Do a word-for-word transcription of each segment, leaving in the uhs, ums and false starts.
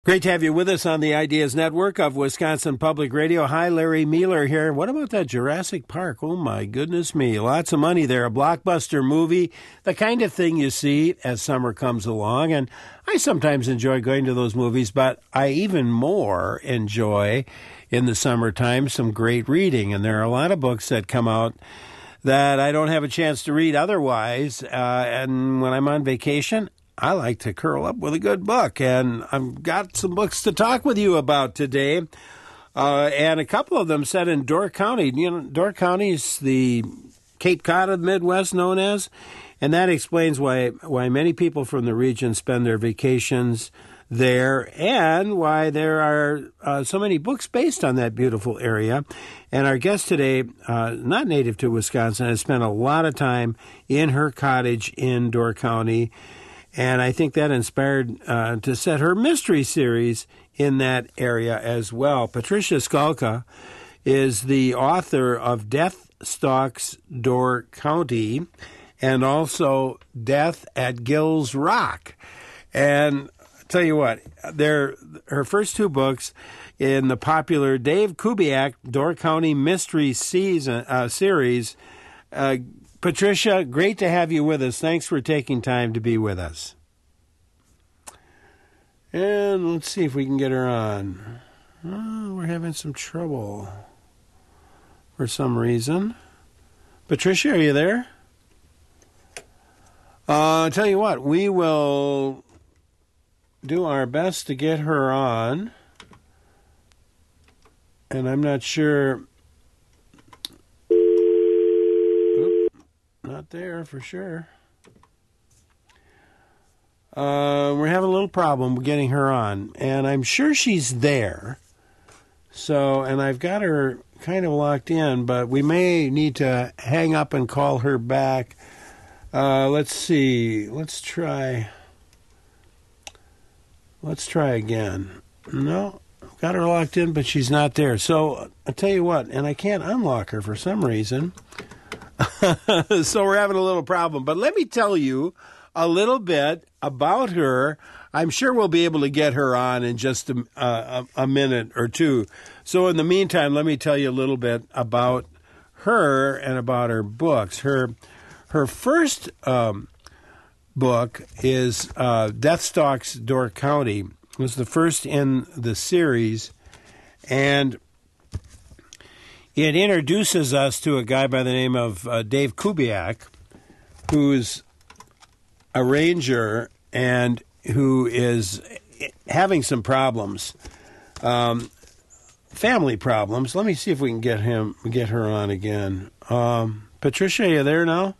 Great to have you with us on the Ideas Network of Wisconsin Public Radio. Hi, Larry Mueller here. What about that Jurassic Park? Oh, my goodness me. Lots of money there. A blockbuster movie, the kind of thing you see as summer comes along. And I sometimes enjoy going to those movies, but I even more enjoy in the summertime some great reading. And there are a lot of books that come out that I don't have a chance to read otherwise. Uh, and when I'm on vacation, I like to curl up with a good book, and I've got some books to talk with you about today, uh, and a couple of them set in Door County. You know, Door County is the Cape Cod of the Midwest, known as, and that explains why why many people from the region spend their vacations there, and why there are uh, so many books based on that beautiful area. And our guest today, uh, not native to Wisconsin, has spent a lot of time in her cottage in Door County. And I think that inspired uh, to set her mystery series in that area as well. Patricia Skalka is the author of Death Stalks Door County and also Death at Gills Rock. And I'll tell you what, they're, her first two books in the popular Dave Kubiak Door County Mystery season uh, series. Uh, Patricia, great to have you with us. Thanks for taking time to be with us. And let's see if we can get her on. Oh, we're having some trouble for some reason. Patricia, are you there? Uh, I'll tell you what, we will do our best to get her on. And I'm not sure... Not there for sure. Uh, we're having a little problem getting her on, and I'm sure she's there. So, and I've got her kind of locked in, but we may need to hang up and call her back. Uh, let's see. Let's try. Let's try again. No, I've got her locked in, but she's not there. So I'll tell you what, and I can't unlock her for some reason. So we're having a little problem. But let me tell you a little bit about her. I'm sure we'll be able to get her on in just a, a, a minute or two. So in the meantime, let me tell you a little bit about her and about her books. Her her first um, book is uh, Death Stalks Door County. It was the first in the series, and it introduces us to a guy by the name of uh, Dave Kubiak, who's a ranger and who is having some problems, um, family problems. Let me see if we can get him, get her on again. Um, Patricia, are you there now?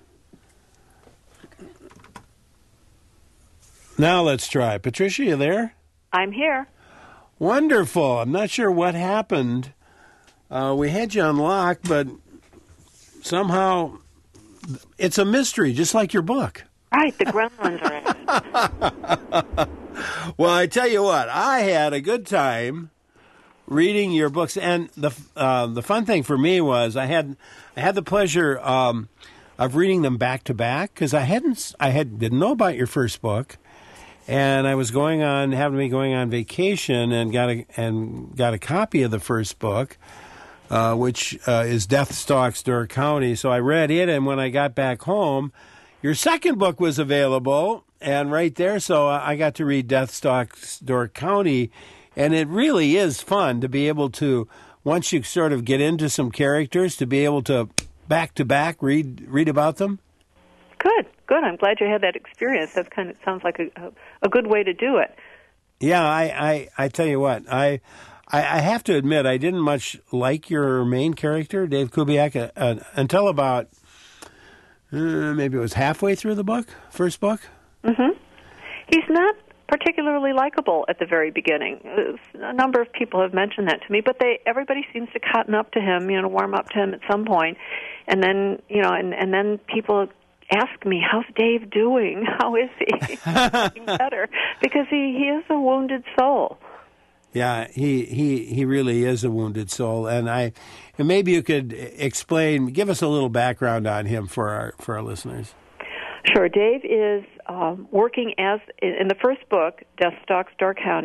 Now let's try. Patricia, you there? I'm here. Wonderful. I'm not sure what happened. Uh, we had you on lock, but somehow it's a mystery, just like your book. Right, the gremlins are in. Well, I tell you what, I had a good time reading your books, and the uh, the fun thing for me was I had I had the pleasure um, of reading them back to back because I hadn't I had didn't know about your first book, and I was going on having me going on vacation and got a and got a copy of the first book. Uh, which uh, is Death Stalks Door County. So I read it, and when I got back home, your second book was available, and right there, so I got to read Death Stalks Door County, and it really is fun to be able to, once you sort of get into some characters, to be able to back-to-back read read about them. Good, good. I'm glad you had that experience. That kind of sounds like a, a, a good way to do it. Yeah, I, I, I tell you what, I... I have to admit, I didn't much like your main character, Dave Kubiak, uh, uh, until about uh, maybe it was halfway through the book, first book. Mm-hmm. He's not particularly likable at the very beginning. A number of people have mentioned that to me, but they everybody seems to cotton up to him, you know, warm up to him at some point, and then you know, and, and then people ask me, "How's Dave doing? How is he? Getting better?" Because he, he is a wounded soul. Yeah, he, he, he really is a wounded soul, and I, and maybe you could explain, give us a little background on him for our for our listeners. Sure. Dave is um, working as, in the first book, Death Stalks Door County,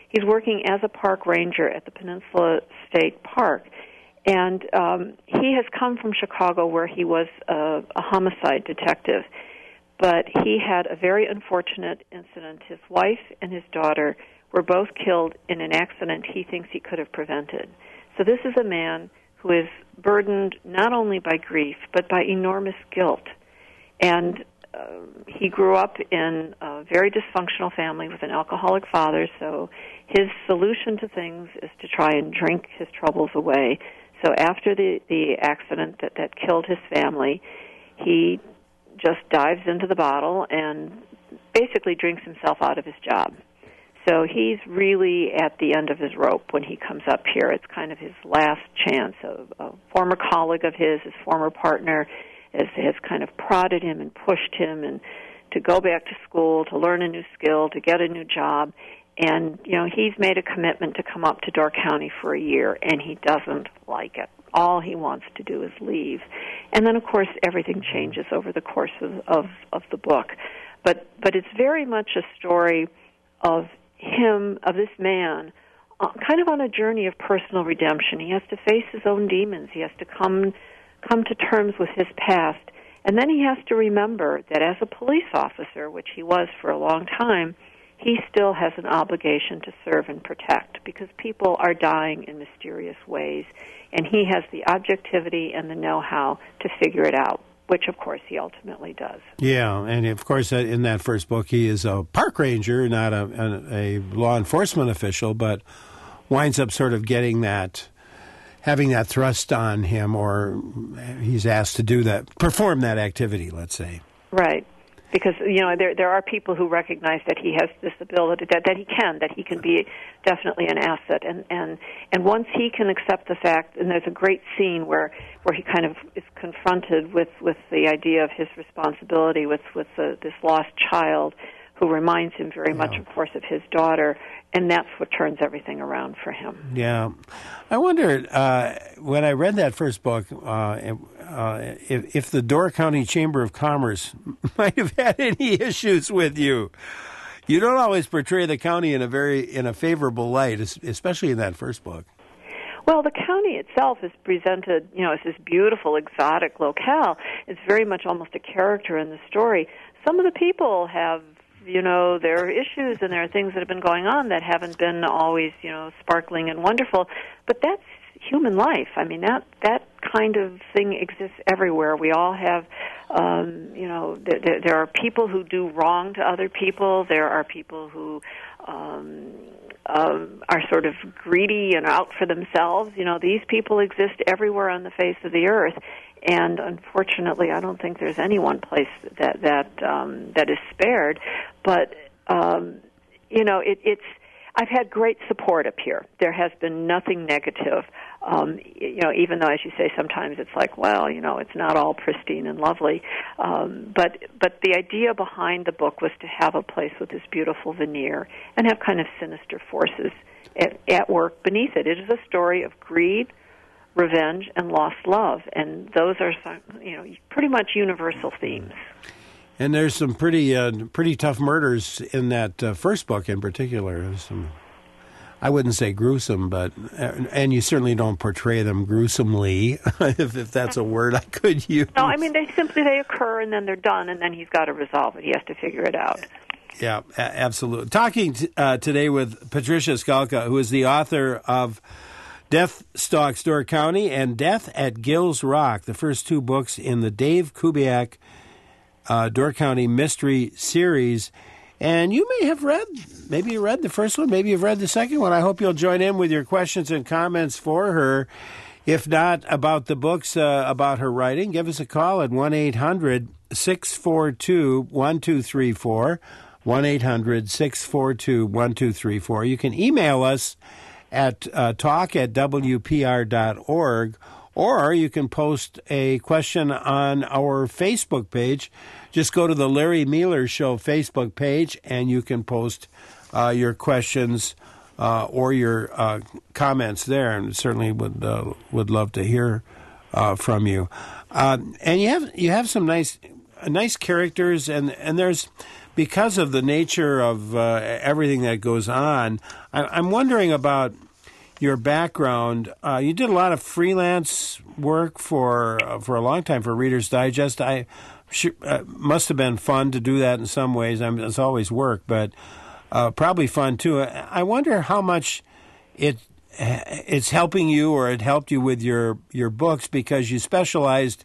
He's working as a park ranger at the Peninsula State Park. And um, he has come from Chicago, where he was a, a homicide detective. But he had a very unfortunate incident. His wife and his daughter were both killed in an accident he thinks he could have prevented. So this is a man who is burdened not only by grief, but by enormous guilt. And uh, he grew up in a very dysfunctional family with an alcoholic father, so his solution to things is to try and drink his troubles away. So after the, the accident that, that killed his family, he just dives into the bottle and basically drinks himself out of his job. So he's really at the end of his rope when he comes up here. It's kind of his last chance. A, a former colleague of his, his former partner, has, has kind of prodded him and pushed him and to go back to school, to learn a new skill, to get a new job. And, you know, he's made a commitment to come up to Door County for a year, and he doesn't like it. All he wants to do is leave. And then, of course, everything changes over the course of, of, of the book. But, but it's very much a story of him, of this man, uh, kind of on a journey of personal redemption. He has to face his own demons. He has to come come to terms with his past. And then he has to remember that as a police officer, which he was for a long time, he still has an obligation to serve and protect, because people are dying in mysterious ways, and he has the objectivity and the know-how to figure it out, which, of course, he ultimately does. Yeah, and, of course, in that first book, he is a park ranger, not a, a, a law enforcement official, but winds up sort of getting that, having that thrust on him, or he's asked to do that, perform that activity, let's say. Right. Because, you know, there there are people who recognize that he has this ability, that, that he can, that he can be definitely an asset. And, and, and once he can accept the fact, and there's a great scene where, where he kind of is confronted with, with the idea of his responsibility with, with the, this lost child, who reminds him very much, of course, of his daughter, and that's what turns everything around for him. Yeah. I wondered, uh, when I read that first book, uh, uh, if, if the Door County Chamber of Commerce might have had any issues with you. You don't always portray the county in a very in a favorable light, especially in that first book. Well, the county itself is presented, you know, as this beautiful, exotic locale. It's very much almost a character in the story. Some of the people have, you know, there are issues and there are things that have been going on that haven't been always, you know, sparkling and wonderful. But that's human life. I mean, that that kind of thing exists everywhere. We all have, um, you know, there, there, there are people who do wrong to other people. There are people who um, um, are sort of greedy and out for themselves. You know, these people exist everywhere on the face of the earth. And unfortunately, I don't think there's any one place that that um, that is spared. But um, you know, it, it's I've had great support up here. There has been nothing negative. Um, you know, even though, as you say, sometimes it's like, well, you know, it's not all pristine and lovely. Um, but but the idea behind the book was to have a place with this beautiful veneer and have kind of sinister forces at, at work beneath it. It is a story of greed, revenge, and lost love, and those are, you know, pretty much universal themes. And there's some pretty uh, pretty tough murders in that uh, first book in particular. There's some, I wouldn't say gruesome, but and you certainly don't portray them gruesomely, if, if that's a word I could use. No, I mean, they simply they occur and then they're done, and then he's got to resolve it. He has to figure it out. Yeah, a- absolutely. Talking t- uh, today with Patricia Skalka, who is the author of Death Stalks Door County and Death at Gills Rock, the first two books in the Dave Kubiak uh, Door County Mystery Series. And you may have read, maybe you read the first one, maybe you've read the second one. I hope you'll join in with your questions and comments for her. If not about the books, uh, about her writing, give us a call at one eight hundred six four two one two three four, one eight hundred six four two one two three four. You can email us at uh, talk at w p r dot org, or you can post a question on our Facebook page. Just go to the Larry Mealer Show Facebook page, and you can post uh, your questions uh, or your uh, comments there, and certainly would uh, would love to hear uh, from you. Uh, and you have you have some nice nice characters, and and there's because of the nature of uh, everything that goes on, I, I'm wondering about your background. Uh, you did a lot of freelance work for uh, for a long time for Reader's Digest. I sure, uh, must have been fun to do that in some ways. I mean, it's always work, but uh, probably fun too. I wonder how much it it's helping you, or it helped you with your, your books, because you specialized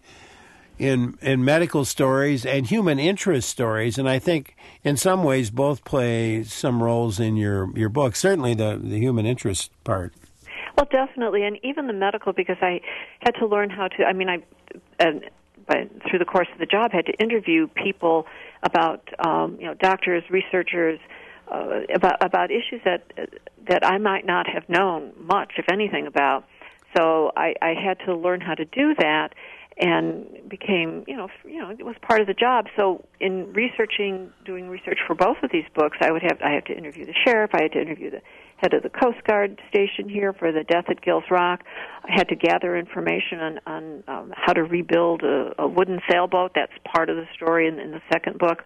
in in medical stories and human interest stories, and I think in some ways both play some roles in your, your book. Certainly the, the human interest part. Well, definitely, and even the medical, because I had to learn how to, I mean, I, uh, by, through the course of the job, had to interview people about, um, you know, doctors, researchers, uh, about about issues that that I might not have known much, if anything, about. So I, I had to learn how to do that, and became, you know, you know, it was part of the job. So in researching, doing research for both of these books, I would have, I had to interview the sheriff, I had to interview the head of the Coast Guard station here for the death at Gills Rock. I had to gather information on, on um, how to rebuild a, a wooden sailboat. That's part of the story in, in the second book.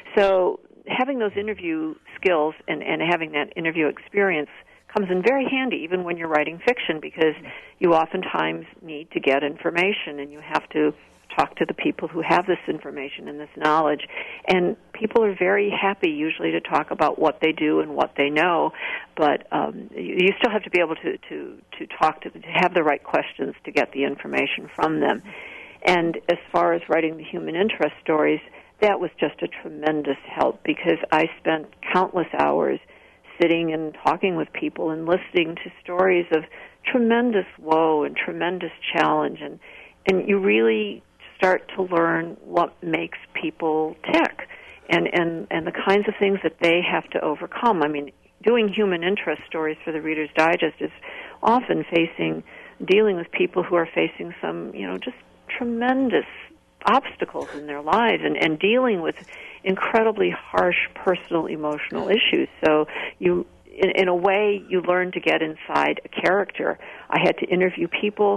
So having those interview skills and, and having that interview experience comes in very handy, even when you're writing fiction, because you oftentimes need to get information, and you have to talk to the people who have this information and this knowledge. And people are very happy usually to talk about what they do and what they know, but um, you, you still have to be able to, to, to talk to them, to have the right questions to get the information from them. And as far as writing the human interest stories, that was just a tremendous help, because I spent countless hours sitting and talking with people and listening to stories of tremendous woe and tremendous challenge, and and you really start to learn what makes people tick, and, and, and the kinds of things that they have to overcome. I mean, doing human interest stories for the Reader's Digest is often facing, dealing with people who are facing some, you know, just tremendous obstacles in their lives, and, and dealing with incredibly harsh personal emotional issues. So you, in, in a way, you learn to get inside a character. I had to interview people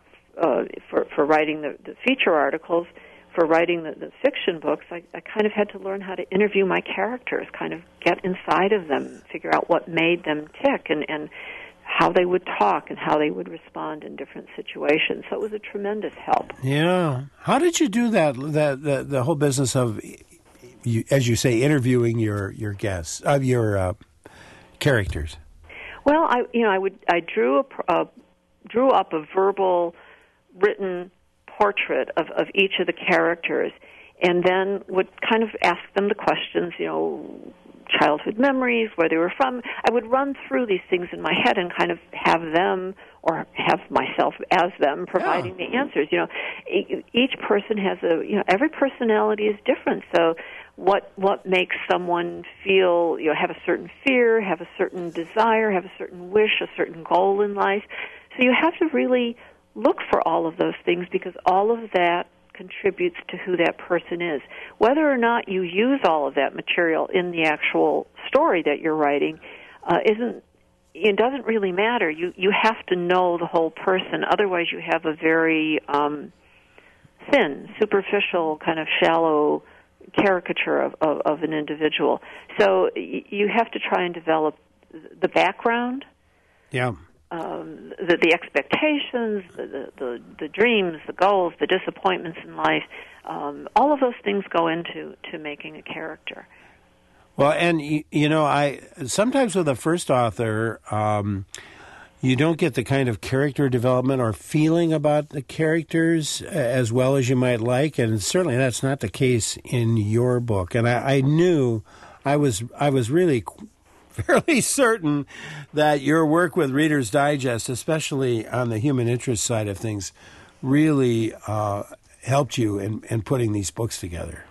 uh, for, for writing the, the feature articles. For writing the, the fiction books, I, I kind of had to learn how to interview my characters, kind of get inside of them, figure out what made them tick, and, and how they would talk and how they would respond in different situations. So it was a tremendous help. Yeah. How did you do that, that the, the whole business of, you, as you say, interviewing your, your guests, of uh, your uh, characters? Well, I you know I would I drew a, a drew up a verbal, written portrait of, of each of the characters, and then would kind of ask them the questions, you know, childhood memories, where they were from. I would run through these things in my head and kind of have them, or have myself as them, providing yeah. the answers. You know, each person has a, you know, every personality is different. So what what makes someone feel, you know, have a certain fear, have a certain desire, have a certain wish, a certain goal in life. So you have to really look for all of those things, because all of that contributes to who that person is. Whether or not you use all of that material in the actual story that you're writing uh, isn't, it doesn't really matter. You you have to know the whole person. Otherwise, you have a very um, thin, superficial, kind of shallow caricature of, of, of an individual. So y- you have to try and develop the background. Yeah. Um, the, the expectations, the, the the dreams, the goals, the disappointments in life, um, all of those things go into to making a character. Well, and you know, I sometimes with a first author, um, you don't get the kind of character development or feeling about the characters as well as you might like, and certainly that's not the case in your book. And I, I knew, I was I was really fairly certain that your work with Reader's Digest, especially on the human interest side of things, really uh, helped you in, in putting these books together.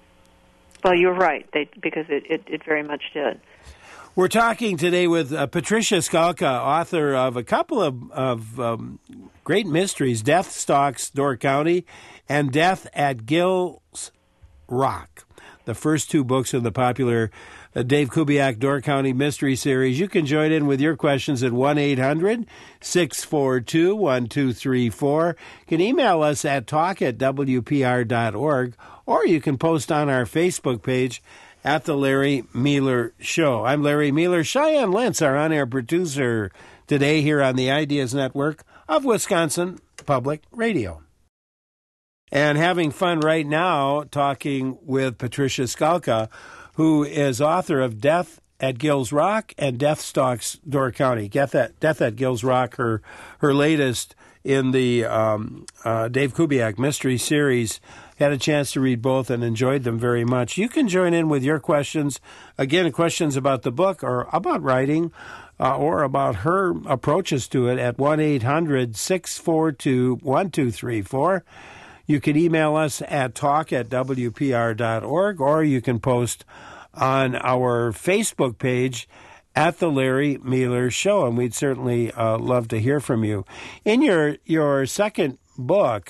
Well, you're right, they, because it, it, it very much did. We're talking today with uh, Patricia Skalka, author of a couple of, of um, great mysteries, Death Stalks Door County and Death at Gills Rock, the first two books in the popular uh, Dave Kubiak Door County Mystery Series. You can join in with your questions at one eight hundred six four two one two three four. You can email us at talk at w p r dot org, or you can post on our Facebook page at The Larry Meeler Show. I'm Larry Meeler. Cheyenne Lentz, our on-air producer today here on the Ideas Network of Wisconsin Public Radio. And having fun right now talking with Patricia Skalka, who is author of Death at Gills Rock and Death Stalks Door County. Death at, Death at Gills Rock, her, her latest in the um, uh, Dave Kubiak mystery series. Had a chance to read both and enjoyed them very much. You can join in with your questions. Again, questions about the book or about writing uh, or about her approaches to it at one eight hundred six four two one two three four. You can email us at talk at w p r dot org, or you can post on our Facebook page at The Larry Meeler Show, and we'd certainly uh, love to hear from you. In your, your second book,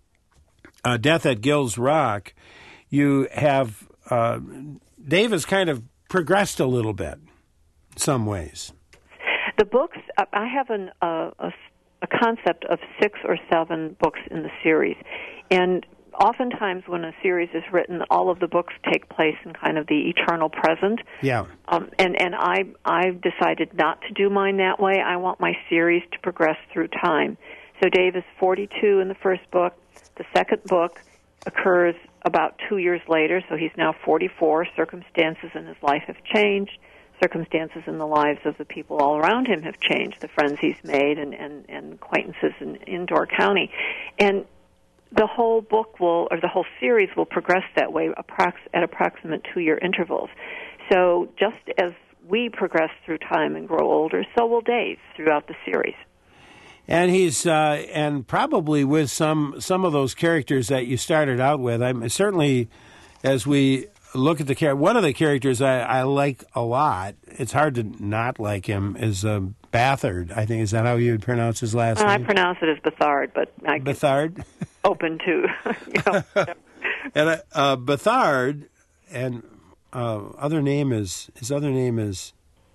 uh, Death at Gills Rock, you have, uh, Dave has kind of progressed a little bit in some ways. The books, I have an, uh, a, a concept of six or seven books in the series, and oftentimes when a series is written, all of the books take place in kind of the eternal present. Yeah. Um, and and I I've decided not to do mine that way. I want my series to progress through time. So Dave is forty-two in the first book. The second book occurs about two years later, so he's now forty-four. Circumstances in his life have changed. Circumstances in the lives of the people all around him have changed, the friends he's made and, and, and acquaintances in, in Door County. And the whole book will, or the whole series will progress that way approx- at approximate two-year intervals. So just as we progress through time and grow older, so will Dave throughout the series. And he's, uh, and probably with some some of those characters that you started out with. I'm certainly, as we look at the character, one of the characters I, I like a lot. It's hard to not like him. Is uh, Bathard. I think is that how you would pronounce his last well, name? I pronounce it as Bathard, but I Bathard. Open to, you know. And uh, uh, Bathard, and uh, other name is his other name is.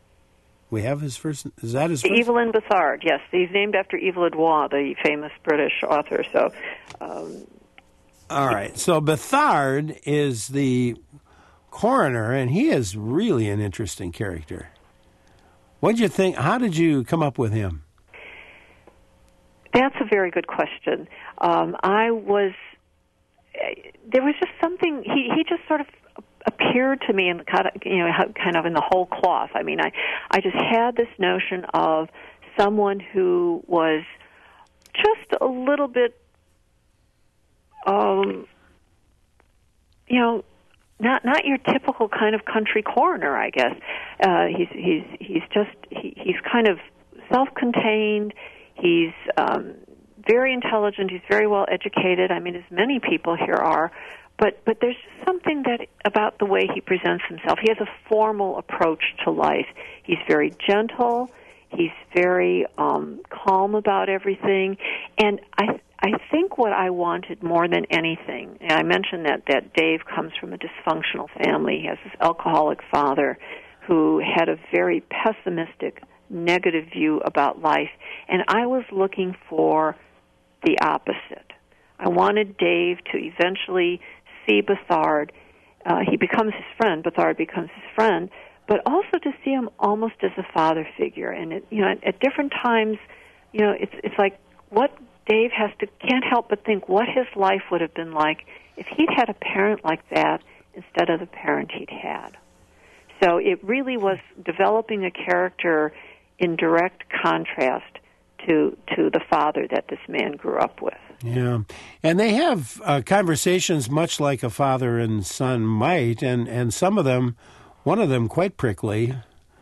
We have his first. Is that his first? Evelyn Bathard. Yes, he's named after Evil Edouard, the famous British author. So. Um, All right. So Bathard is the coroner, and he is really an interesting character. What did you think? How did you come up with him? That's a very good question. Um, I was, there was just something, he, he just sort of appeared to me in the kind of, you know, kind of in the whole cloth. I mean, I, I just had this notion of someone who was just a little bit, um, you know, not not your typical kind of country coroner, I guess. Uh, he's he's he's just he, he's kind of self-contained. He's um, very intelligent. He's very well educated. I mean, as many people here are. But but there's just something that about the way he presents himself. He has a formal approach to life. He's very gentle. He's very um, calm about everything. And I I think what I wanted more than anything, and I mentioned that, that Dave comes from a dysfunctional family. He has this alcoholic father who had a very pessimistic, negative view about life. And I was looking for the opposite. I wanted Dave to eventually see Bathard. Uh, he becomes his friend. Bathard becomes his friend. But also to see him almost as a father figure. And, it, you know, at, at different times, you know, it's it's like what Dave has to, can't help but think what his life would have been like if he'd had a parent like that instead of the parent he'd had. So it really was developing a character in direct contrast to to the father that this man grew up with. Yeah, and they have uh, conversations much like a father and son might, and, and some of them, one of them quite prickly,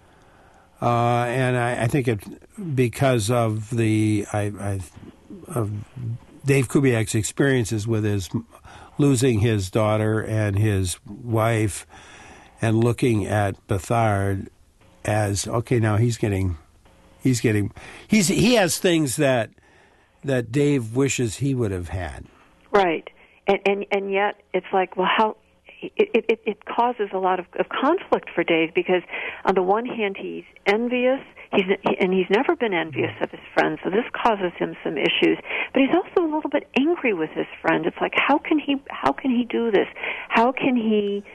uh, and I, I think it because of the I, I of Dave Kubiak's experiences with his losing his daughter and his wife, and looking at Bathard as okay, now he's getting. He's getting, he's he has things that that Dave wishes he would have had. Right, and and and yet it's like, well, how it it, it causes a lot of, of conflict for Dave because on the one hand he's envious, he's and he's never been envious of his friend, so this causes him some issues. But he's also a little bit angry with his friend. It's like, how can he how can he do this? How can he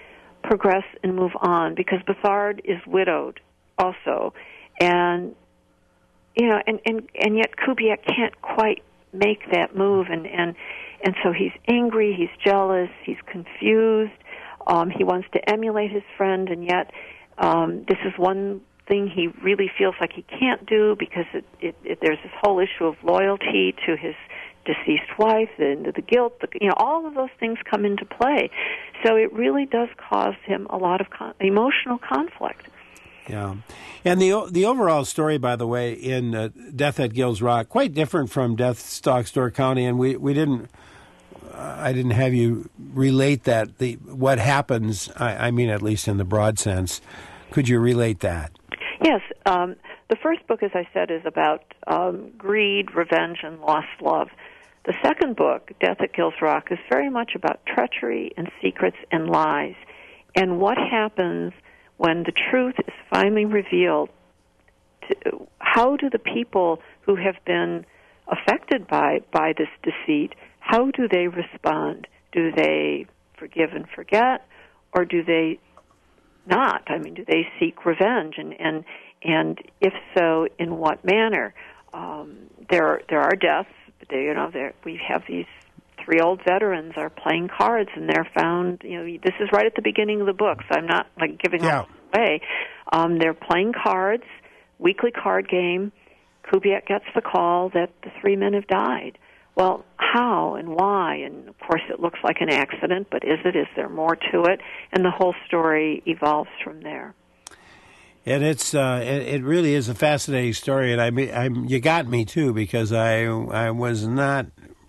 progress and move on, because Bethard is widowed also, and you know, and and and yet Kubiak can't quite make that move, and and and so he's angry, he's jealous, he's confused. Um, he wants to emulate his friend, and yet um, this is one thing he really feels like he can't do, because it, it, it, there's this whole issue of loyalty to his deceased wife, and the guilt, the, you know, all of those things come into play. So it really does cause him a lot of con- emotional conflict. Yeah, and the the overall story, by the way, in uh, Death at Gills Rock, quite different from Death Stalks Door County, and we we didn't, uh, I didn't have you relate that the what happens. I, I mean, at least in the broad sense, could you relate that? Yes, um, the first book, as I said, is about um, greed, revenge, and lost love. The second book, Death at Gills Rock, is very much about treachery and secrets and lies, and what happens when the truth is finally revealed. To, how do the people who have been affected by, by this deceit, how do they respond? Do they forgive and forget, or do they not? I mean, do they seek revenge? And and, and if so, in what manner? Um, there there are deaths. But they, you know, there we have these three old veterans are playing cards, and they're found. You know, this is right at the beginning of the book, so I'm not like giving yeah. all away. Um, they're playing cards, weekly card game. Kubiak gets the call that the three men have died. Well, how and why? And of course, it looks like an accident, but is it? Is there more to it? And the whole story evolves from there. And it's uh, it, it really is a fascinating story, and I mean, I'm, you got me too, because I I was not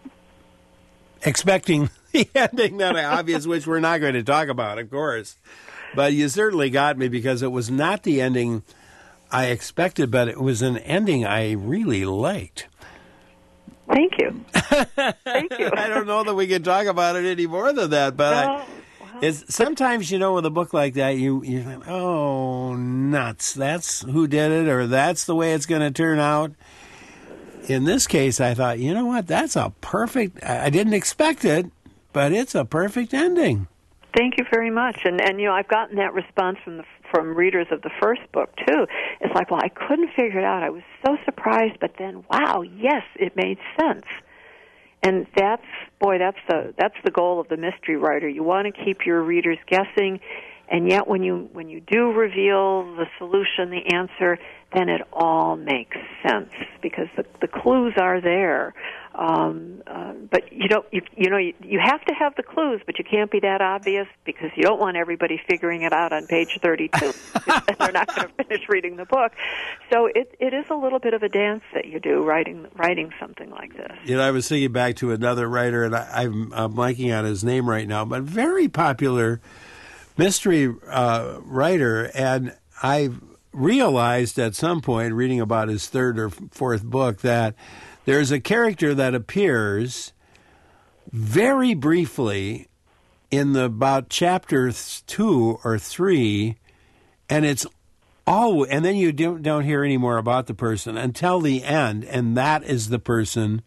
expecting the ending that obvious, which we're not going to talk about, of course. But you certainly got me, because it was not the ending I expected, but it was an ending I really liked. Thank you. Thank you. I don't know that we can talk about it any more than that, but no. I. It's, sometimes, you know, with a book like that, you, you think, oh, nuts, that's who did it, or that's the way it's going to turn out. In this case, I thought, you know what, that's a perfect, I didn't expect it, but it's a perfect ending. Thank you very much. And, and you know, I've gotten that response from the, from readers of the first book, too. It's like, well, I couldn't figure it out. I was so surprised, but then, wow, yes, it made sense. And that's, boy, that's the that's the goal of the mystery writer. You want to keep your readers guessing, and yet when you when you do reveal the solution, the answer, then it all makes sense, because the the clues are there. Um, uh, but you don't, you, you know, you, you have to have the clues, but you can't be that obvious, because you don't want everybody figuring it out on page thirty-two. They're not going to finish reading the book. So it it is a little bit of a dance that you do writing writing something like this. You know, I was thinking back to another writer, and I, I'm, I'm blanking on his name right now, but very popular mystery uh, writer, and I realized at some point, reading about his third or fourth book, that there's a character that appears very briefly in the about chapter two or three, and it's all, and then you don't, don't hear any more about the person until the end, and that is the person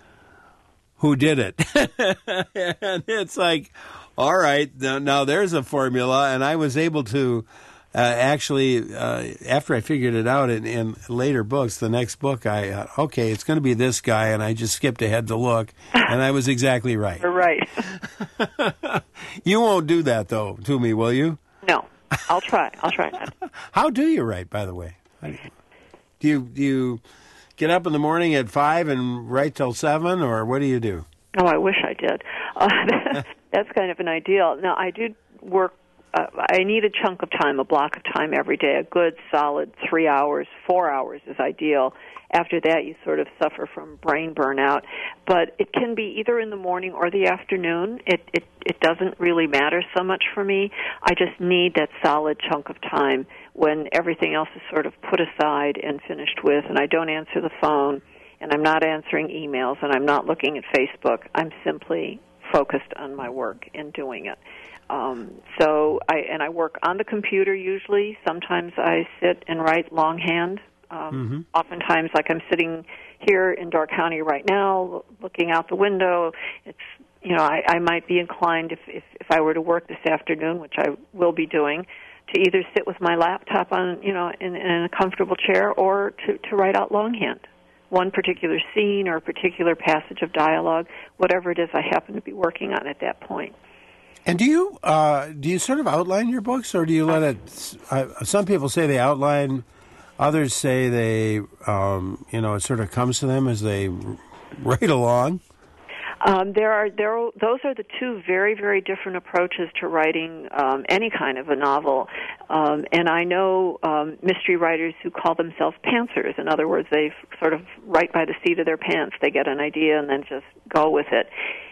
who did it. And it's like, all right, now, now there's a formula, and I was able to Uh, actually, uh, after I figured it out in, in later books, the next book, I uh, okay, it's going to be this guy, and I just skipped ahead to look, and I was exactly right. You're right. You won't do that, though, to me, will you? No, I'll try. I'll try not. How do you write, by the way? Do you do you get up in the morning at five and write till seven, or what do you do? Oh, I wish I did. Uh, that's kind of an ideal. Now, I do work. Uh, I need a chunk of time, a block of time every day. A good, solid three hours, four hours is ideal. After that, you sort of suffer from brain burnout. But it can be either in the morning or the afternoon. It, it, it doesn't really matter so much for me. I just need that solid chunk of time when everything else is sort of put aside and finished with, and I don't answer the phone, and I'm not answering emails, and I'm not looking at Facebook. I'm simply focused on my work and doing it. Um, so I and I work on the computer usually. Sometimes I sit and write longhand. Um, mm-hmm. Oftentimes, like I'm sitting here in Door County right now, looking out the window. It's you know, I, I might be inclined, if, if if I were to work this afternoon, which I will be doing, to either sit with my laptop on, you know, in, in a comfortable chair, or to, to write out longhand one particular scene or a particular passage of dialogue, whatever it is I happen to be working on at that point. And do you uh, do you sort of outline your books, or do you let it? Uh, some people say they outline, others say they, um, you know, it sort of comes to them as they write along. Um, there are there are, those are the two very very different approaches to writing um, any kind of a novel, um, and I know um, mystery writers who call themselves pantsers. In other words, they sort of write by the seat of their pants. They get an idea and then just go with it.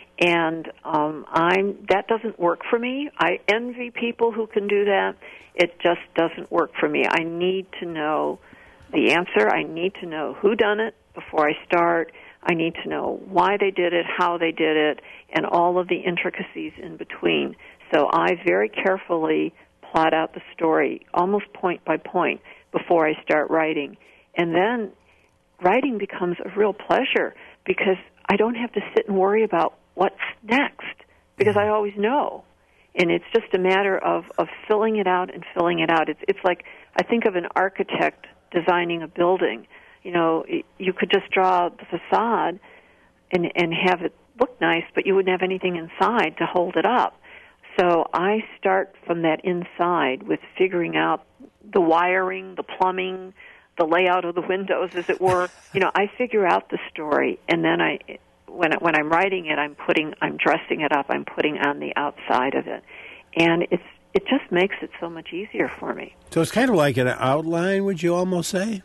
And um, I'm that doesn't work for me. I envy people who can do that. It just doesn't work for me. I need to know the answer. I need to know who done it before I start. I need to know why they did it, how they did it, and all of the intricacies in between. So I very carefully plot out the story, almost point by point, before I start writing. And then writing becomes a real pleasure because I don't have to sit and worry about what's next, because I always know. And it's just a matter of, of filling it out and filling it out. It's, it's like, I think of an architect designing a building. You know, you could just draw the facade and and have it look nice, but you wouldn't have anything inside to hold it up. So I start from that inside with figuring out the wiring, the plumbing, the layout of the windows, as it were. You know, I figure out the story, and then I, when when I'm writing it, I'm putting, I'm dressing it up, I'm putting on the outside of it, and it's it just makes it so much easier for me. So it's kind of like an outline, would you almost say?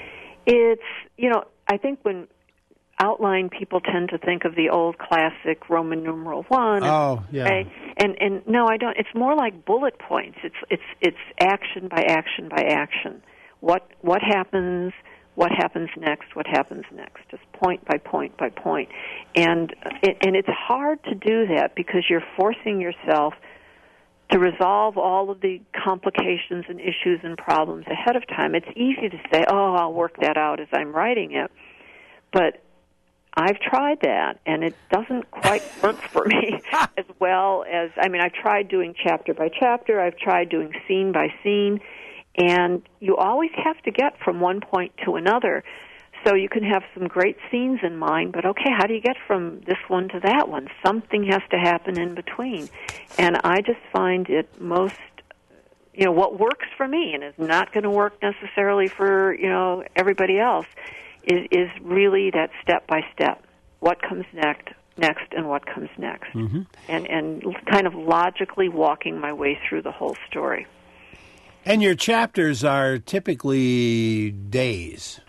It's, you know, I think when outline, people tend to think of the old classic Roman numeral one. Oh, yeah. Okay? And and no, I don't. It's more like bullet points. It's it's it's action by action by action. What what happens? What happens next? What happens next? Just point by point by point. And it, and it's hard to do that because you're forcing yourself to resolve all of the complications and issues and problems ahead of time. It's easy to say, oh, I'll work that out as I'm writing it. But I've tried that, and it doesn't quite work for me as well as, I mean, I've tried doing chapter by chapter. I've tried doing scene by scene. And you always have to get from one point to another. So you can have some great scenes in mind, but okay, how do you get from this one to that one? Something has to happen in between. And I just find it most, you know, what works for me and is not going to work necessarily for, you know, everybody else is, is really that step by step. What comes next, next and what comes next. Mm-hmm. And, and kind of logically walking my way through the whole story. And your chapters are typically days.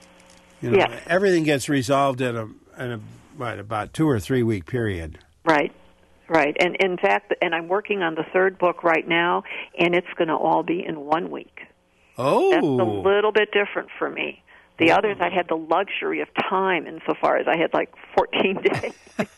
You know, yes. Everything gets resolved in a, in a what, about two or three week period. Right, right. And in fact, and I'm working on the third book right now, and it's going to all be in one week. Oh. That's a little bit different for me. The oh. others, I had the luxury of time insofar as I had like fourteen days.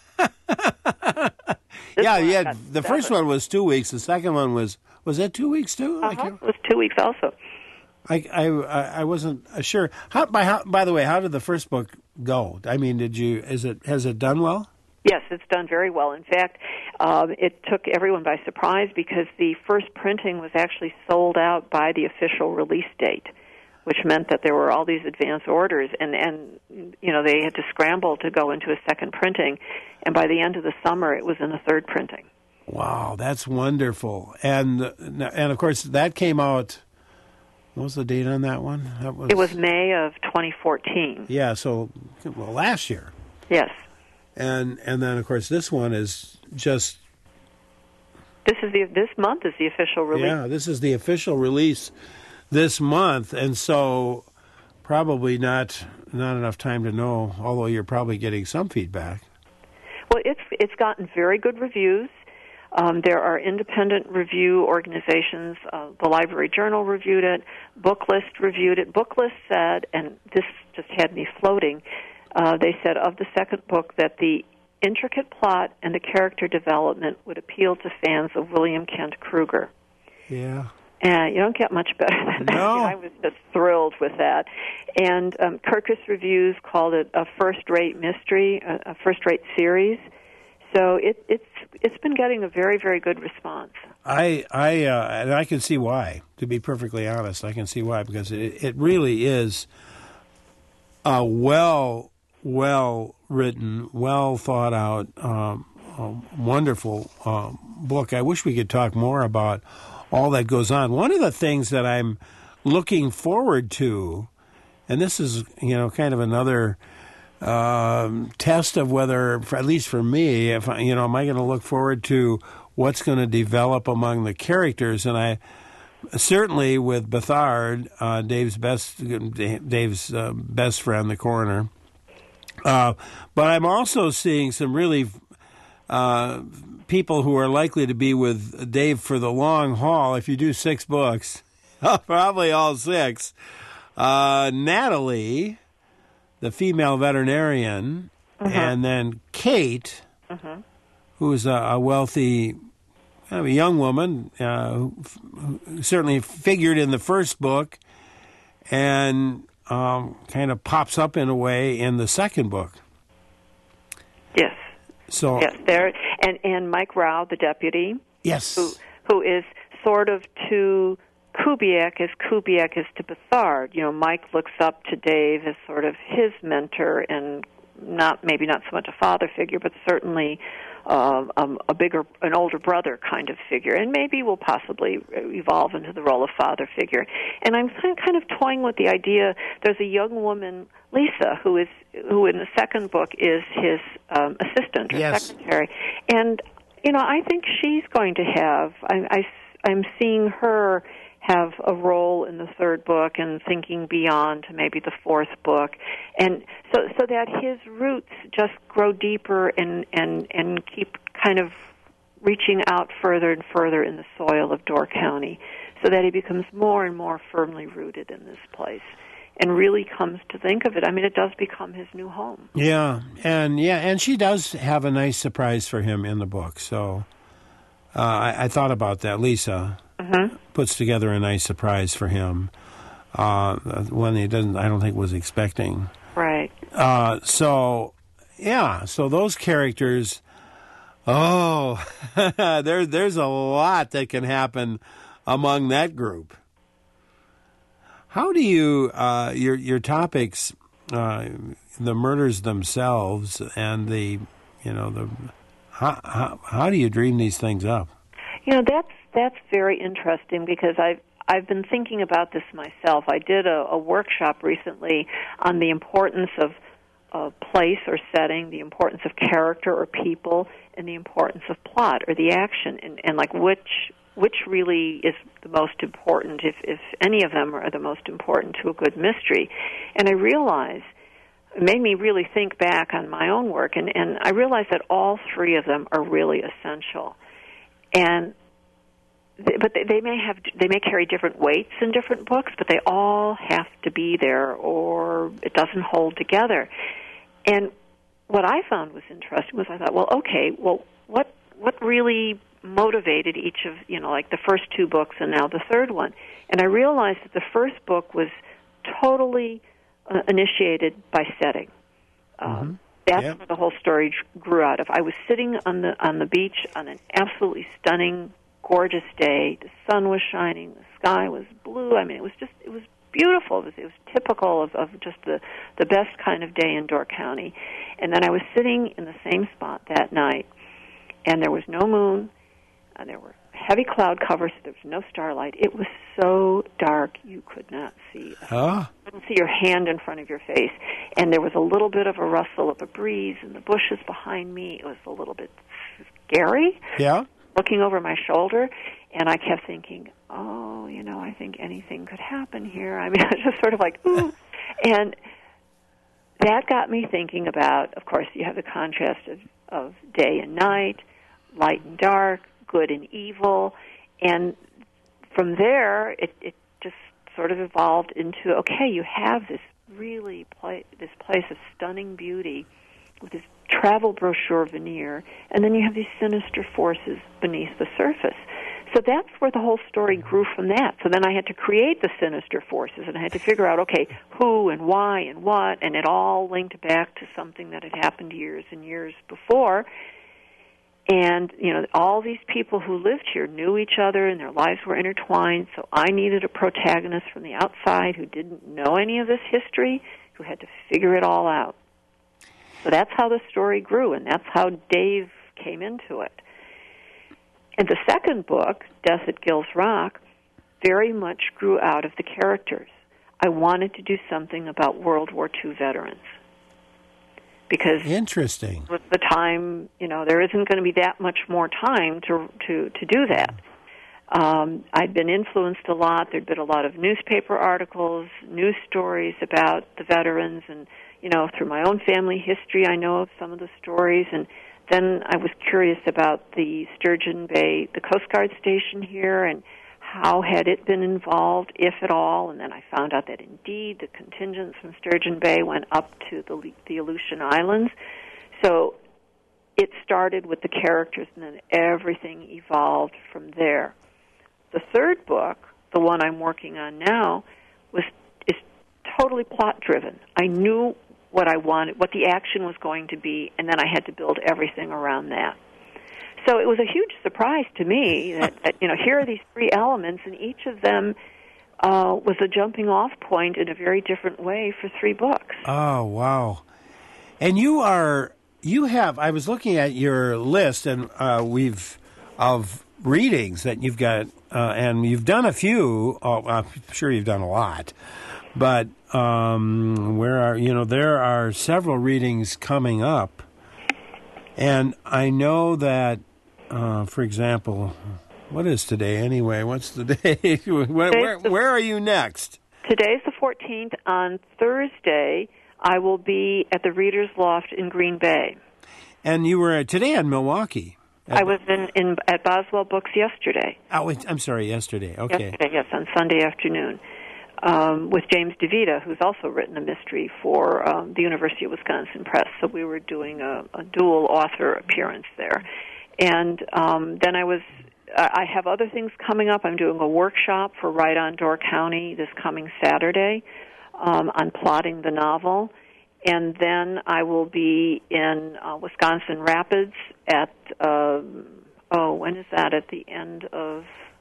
yeah, yeah. The first one was two weeks. The second one was, was that two weeks too? Uh-huh. It was two weeks also. I, I, I wasn't sure. How, by how, by the way, how did the first book go? I mean, did you? Is it has it done well? Yes, it's done very well. In fact, um, it took everyone by surprise because the first printing was actually sold out by the official release date, which meant that there were all these advance orders, and and you know they had to scramble to go into a second printing, and by the end of the summer, it was in a third printing. Wow, that's wonderful! And and of course, that came out. What was the date on that one? That was, it was May of twenty fourteen. Yeah, so well, last year. Yes. And and then of course this one is just. This is the this month is the official release. Yeah, this is the official release this month, and so probably not not enough time to know. Although you're probably getting some feedback. Well, it's it's gotten very good reviews. Um, there are independent review organizations. Uh, the Library Journal reviewed it. Booklist reviewed it. Booklist said, and this just had me floating, uh, they said of the second book that the intricate plot and the character development would appeal to fans of William Kent Kruger. Yeah. And you don't get much better than that. No. I was just thrilled with that. And um, Kirkus Reviews called it a first-rate mystery, a, a first-rate series. So it, it's it's been getting a very, very good response. I I uh, and I can see why. To be perfectly honest, I can see why, because it it really is a well well written, well thought out, um, um, wonderful um, book. I wish we could talk more about all that goes on. One of the things that I'm looking forward to, and this is you know kind of another um, test of whether, for, at least for me, if I, you know, am I going to look forward to what's going to develop among the characters? And I certainly with Bethard, uh, Dave's best, Dave's uh, best friend, the coroner. Uh, but I'm also seeing some really uh, people who are likely to be with Dave for the long haul. If you do six books, probably all six. Uh, Natalie, the female veterinarian, uh-huh. and then Kate, uh-huh. who is a, a wealthy, kind of a young woman, uh, who, who certainly figured in the first book, and um, kind of pops up in a way in the second book. Yes. So yes, there and and Mike Rao, the deputy. Yes. Who who is sort of to Kubiak as Kubiak is to Bethard. You know, Mike looks up to Dave as sort of his mentor, and not maybe not so much a father figure, but certainly uh, um, a bigger, an older brother kind of figure, and maybe will possibly evolve into the role of father figure. And I'm kind of toying with the idea. There's a young woman, Lisa, who is who in the second book is his um, assistant or yes. secretary, and you know, I think she's going to have. I, I, I'm seeing her have a role in the third book and thinking beyond to maybe the fourth book, and so so that his roots just grow deeper and and and keep kind of reaching out further and further in the soil of Door County, so that he becomes more and more firmly rooted in this place and really comes to think of it. I mean, it does become his new home. Yeah, and yeah, and she does have a nice surprise for him in the book. So uh, I, I thought about that. Lisa uh-huh. puts together a nice surprise for him, uh, one he doesn't, I don't think, was expecting. Right. Uh, so yeah, so those characters. Oh, there, there's a lot that can happen among that group. How do you uh, your your topics, uh, the murders themselves, and the you know the how, how how do you dream these things up? You know, that's that's very interesting because I've I've been thinking about this myself. I did a, a workshop recently on the importance of a place or setting, the importance of character or people, and the importance of plot or the action, and, and like which. which really is the most important, if, if any of them are the most important to a good mystery. And I realized, it made me really think back on my own work, and, and I realized that all three of them are really essential. And but they, they may have they may carry different weights in different books, but they all have to be there, or it doesn't hold together. And what I found was interesting was I thought, well, okay, well, what what really motivated each of, you know, like the first two books and now the third one. And I realized that the first book was totally uh, initiated by setting. Um, mm-hmm. That's yep. where the whole story grew out of. I was sitting on the on the beach on an absolutely stunning, gorgeous day. The sun was shining. The sky was blue. I mean, it was just, it was beautiful. It was, it was typical of, of just the, the best kind of day in Door County. And then I was sitting in the same spot that night, and there was no moon. Uh, there were heavy cloud covers. There was no starlight. It was so dark you could not see. Huh? You couldn't see your hand in front of your face. And there was a little bit of a rustle of a breeze in the bushes behind me. It was a little bit scary. Yeah. Looking over my shoulder, and I kept thinking, oh, you know, I think anything could happen here. I mean, I was just sort of like, ooh. And that got me thinking about, of course, you have the contrast of, of day and night, light and dark, good and evil, and from there it, it just sort of evolved into, okay, you have this really pla- this place of stunning beauty with this travel brochure veneer, and then you have these sinister forces beneath the surface. So that's where the whole story grew from that. So then I had to create the sinister forces, and I had to figure out, okay, who and why and what, and it all linked back to something that had happened years and years before. And, you know, all these people who lived here knew each other and their lives were intertwined, so I needed a protagonist from the outside who didn't know any of this history, who had to figure it all out. So that's how the story grew, and that's how Dave came into it. And the second book, Death at Gills Rock, very much grew out of the characters. I wanted to do something about World War Two veterans. Because interesting. With the time, you know, there isn't going to be that much more time to to, to do that. Um, I'd been influenced a lot. There'd been a lot of newspaper articles, news stories about the veterans, and, you know, through my own family history, I know of some of the stories. And then I was curious about the Sturgeon Bay, the Coast Guard station here, and how had it been involved, if at all. And then I found out that indeed the contingents from Sturgeon Bay went up to the, the Aleutian Islands. So it started with the characters, and then everything evolved from there. The third book, the one I'm working on now, was is totally plot-driven. I knew what I wanted, what the action was going to be, and then I had to build everything around that. So it was a huge surprise to me that, that you know, here are these three elements, and each of them uh, was a jumping-off point in a very different way for three books. Oh, wow. And you are, you have, I was looking at your list, and uh, we've, of readings that you've got, uh, and you've done a few, oh, I'm sure you've done a lot, but um, where are, you know, there are several readings coming up, and I know that, uh, for example, what is today anyway? What's the day? where, where, where are you next? Today's the fourteenth. On Thursday, I will be at the Reader's Loft in Green Bay. And you were today in Milwaukee. I was in, in at Boswell Books yesterday. Oh, I'm sorry, yesterday. Okay. Yesterday, yes, on Sunday afternoon, um, with James DeVita, who's also written a mystery for um, the University of Wisconsin Press. So we were doing a, a dual author appearance there. And um, then I was, I have other things coming up. I'm doing a workshop for Right on Door County this coming Saturday um, on plotting the novel. And then I will be in uh, Wisconsin Rapids at, uh, oh, when is that? At the end of...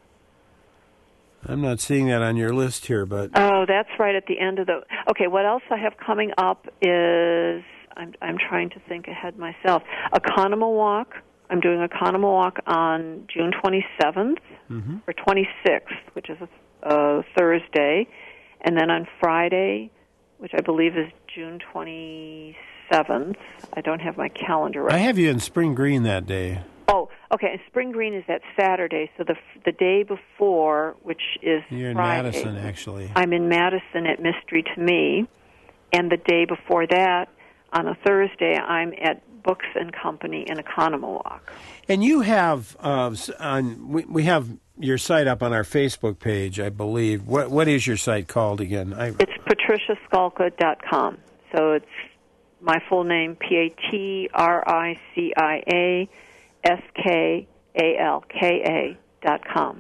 I'm not seeing that on your list here, but... Oh, that's right, at the end of the... Okay, what else I have coming up is... I'm, I'm trying to think ahead myself. Economo Walk. I'm doing Economo Walk on June twenty-seventh mm-hmm. or twenty-sixth, which is a, a Thursday. And then on Friday, which I believe is June twenty-seventh. I don't have my calendar right. I have you in Spring Green that day. Oh, okay. And Spring Green is that Saturday. So the the day before, which is You're Friday, in Madison, actually. I'm in Madison at Mystery to Me. And the day before that, on a Thursday, I'm at Books and Company in Economo Walk. And you have, uh, on, we, we have your site up on our Facebook page, I believe. What What is your site called again? I... It's patricia skalka dot com. So it's my full name, P A T R I C I A S K A L K A dot com.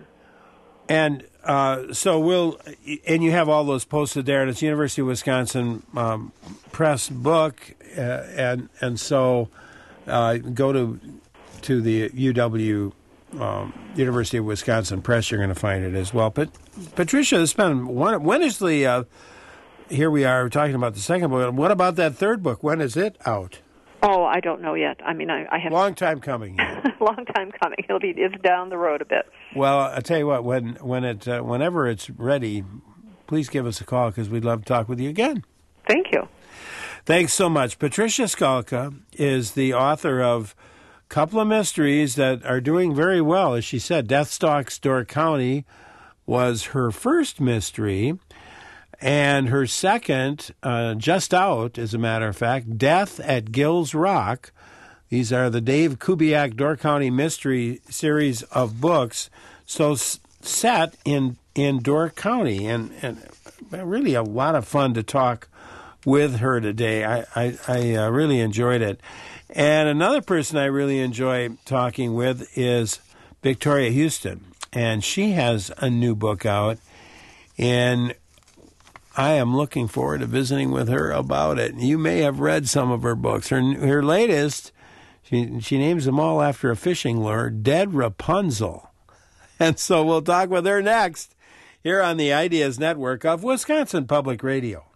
And uh, so we'll, and you have all those posted there, and it's University of Wisconsin um, Press book, uh, and and so uh, go to to the U W um, University of Wisconsin Press. You're going to find it as well. But Patricia, it's been one. When is the? Uh, here we are talking about the second book. What about that third book? When is it out? Oh, I don't know yet. I mean, I, I have long time coming. long time coming. It'll be it's down the road a bit. Well, I tell you what, when when it uh, whenever it's ready, please give us a call because we'd love to talk with you again. Thank you. Thanks so much. Patricia Skalka is the author of a couple of mysteries that are doing very well. As she said, Death Stalks Door County was her first mystery. And her second, uh, just out, as a matter of fact, Death at Gills Rock. These are the Dave Kubiak Door County Mystery series of books, so s- set in, in Door County. And, and really a lot of fun to talk with her today. I, I, I uh, really enjoyed it. And another person I really enjoy talking with is Victoria Houston. And she has a new book out, and I am looking forward to visiting with her about it. You may have read some of her books. Her her latest, She, she names them all after a fishing lure, Dead Rapunzel. And so we'll talk with her next here on the Ideas Network of Wisconsin Public Radio.